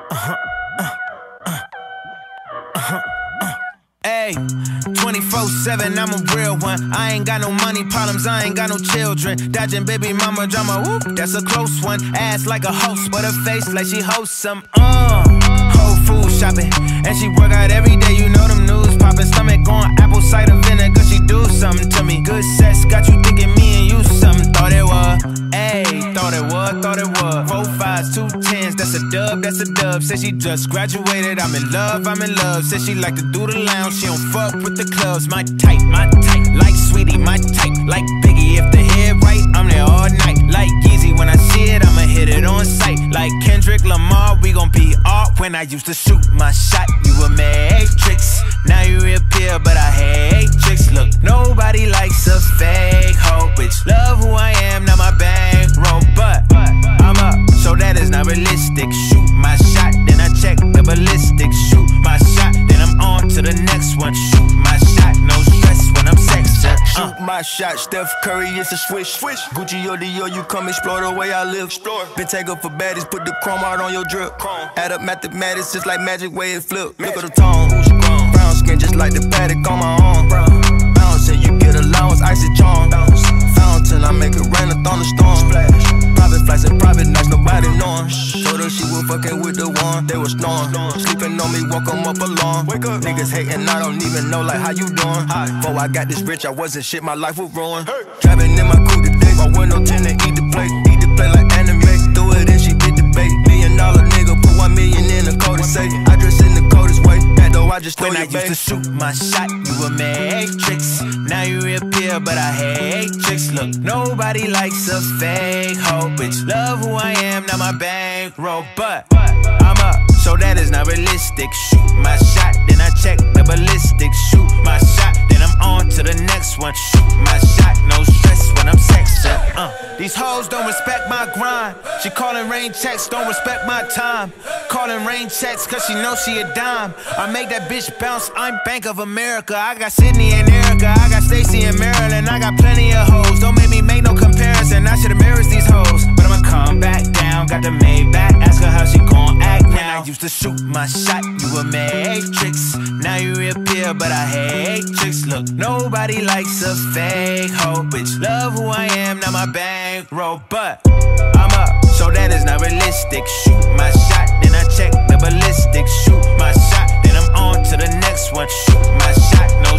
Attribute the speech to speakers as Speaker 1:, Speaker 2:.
Speaker 1: Ayy, 24/7, I'm a real one. I ain't got no money problems, I ain't got no children. Dodging baby mama drama, whoop, that's a close one. Ass like a host, but her face like she hosts some. Whole food shopping, and she work out every day. You know them news popping, stomach on apple cider vinegar. She do something to me. Good sex got you thinking me and you something. Thought it was, ayy, thought it was. 4 5s, 2 10s, that's a dub, that's a dub. Said she just graduated, I'm in love. Said she like to do the lounge, she don't fuck with the clubs. My type, like Sweetie, my type, like Biggie. If the head right, I'm there all night. Like Yeezy, when I see it, I'ma hit it on sight. Like Kendrick Lamar, we gon' be off. When I used to shoot my shot, you a matrix. Now you reappear, but I hate tricks. Look, nobody likes a fake hoe, bitch. Love who I am, not my bankroll, but I'm up, so that is not realistic. Shoot my shot, then I check the ballistics. Shoot my shot, then I'm on to the next one. Shoot my shot, no stress when I'm sexing.
Speaker 2: Shoot my shot, Steph Curry, it's a swish. Gucci or Dior, you come explore the way I live. Been taken for baddies, put the chrome out on your drip. Add up mathematics, just like magic way it flip. Look at the tone, brown skin just like the paddock on my arm. Bouncing, you get allowance, icy charm. Fountain, I make it rain, a thunderstorm. Private flights and private nights, nobody knowing. Told her she was fucking with the one, they was snoring. Sleeping on me, woke 'em up alone. Wake up, niggas hating, I don't even know like how you doing. Before I got this rich, I wasn't shit, my life was ruined. Driving in my coupe today, my window tinted, eat the plate like anime. Do it and she did the bait. $1 million nigga, put 1 million in the code and say I dress in the coldest way. That though I just
Speaker 1: when I used to shoot my shot, you a matrix. Now you reappear, but I hate tricks. Look, nobody likes a fake hoe, bitch. Love who I am, not my bankroll, but I'm up, so that is not realistic. Shoot my shot, then I check the ballistics. Shoot my shot, then I'm on to the next one. Shoot my shot, no stress when I'm sexing. These hoes don't respect my grind. She calling rain checks, don't respect my time. Calling rain checks cause she knows she a dime. I make that bitch bounce, I'm Bank of America. I got Sydney and Erica, I got Stacy and Maryland. I got plenty of hoes, don't make me make no comparison. I should've mirrored these hoes, but I'ma come back down. Got the Maybach, ask her how she gon' act now. When I used to shoot my shot, you a matrix. Now you reappear, but I hate tricks. Look, nobody likes a fake hoe, bitch. Love who I am, not my bankroll, but I'm up, so that is not realistic. Shoot my shot, then I check the ballistics. Shoot my shot, then I'm on to the next one. Shoot my shot, no